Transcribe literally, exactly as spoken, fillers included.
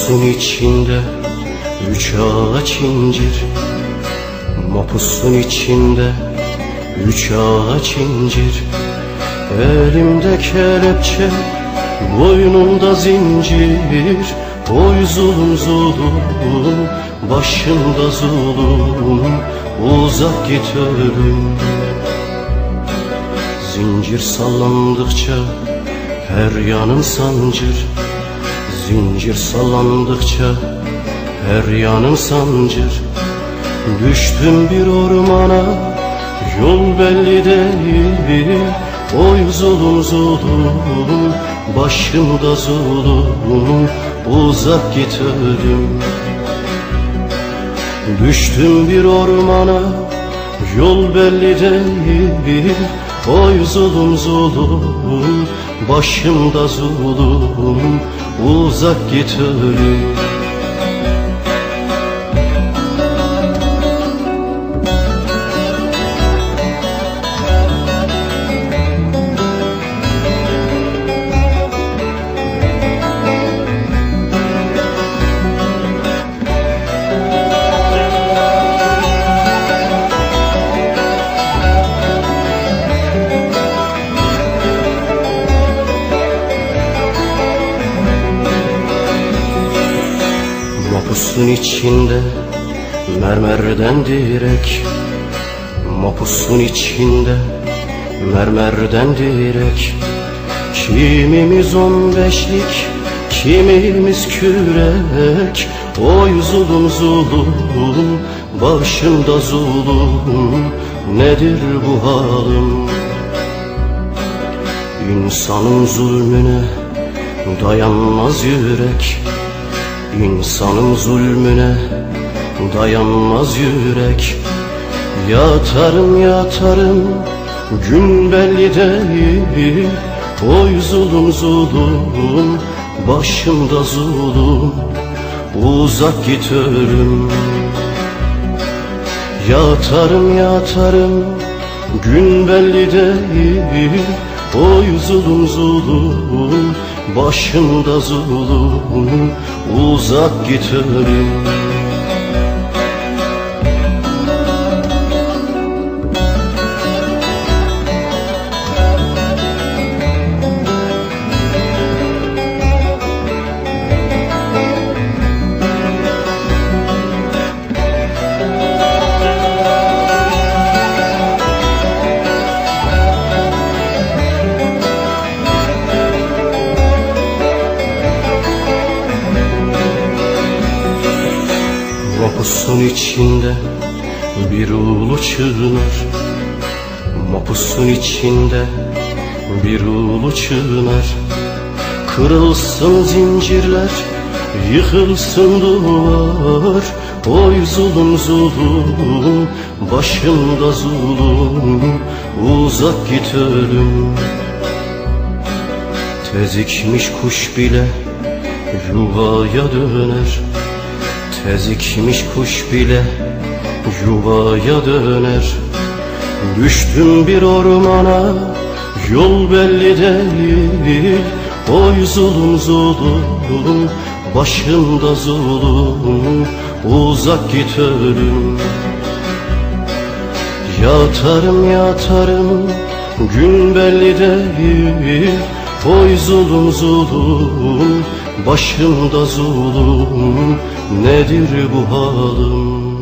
Mapusun içinde üç ağaç incir, mapusun içinde üç ağaç incir. Elimde kelepçe, boynumda zincir. Oy zulüm zulüm, başımda zulüm. Uzak git ölüm. Zincir sallandıkça her yanım sancır. Zincir sallandıkça her yanım sancır. Düştüm bir ormana, yol belli değil. Oy zulüm zulüm, başımda zulüm. Uzak git ölüm. Düştüm bir ormana, yol belli değil. Oy zulüm zulüm, başımda zulüm. Uzak git ölüm. Mapusun içinde mermerden direk, mapusun içinde mermerden direk. Kimimiz on beşlik, kimimiz kürek. Oy zulüm zulüm, başımda zulüm. Nedir bu halim? İnsanın zulmüne dayanmaz yürek. İnsanın zulmüne dayanmaz yürek. Yatarım yatarım, gün belli değil. Oy zulüm zulüm, başımda zulüm. Uzak git ölüm. Yatarım yatarım, gün belli değil. Oy zulüm zulüm, başımda zulüm. Uzak git ölüm. Mapusun içinde bir ulu çınar, mapusun içinde bir ulu çınar. Kırılsın zincirler, yıkılsın duvar. Oy zulüm zulüm, başımda zulüm. Uzak git ölüm. Tezikmiş kuş bile yuvaya döner. Tezikmiş kuş bile yuvaya döner. Düştüm bir ormana, yol belli değil. Oy zulüm zulüm, başımda zulüm. Uzak git ölüm. Yatarım yatarım, gün belli değil. Oy zulüm zulüm, başımda zulüm. Nedir bu halim?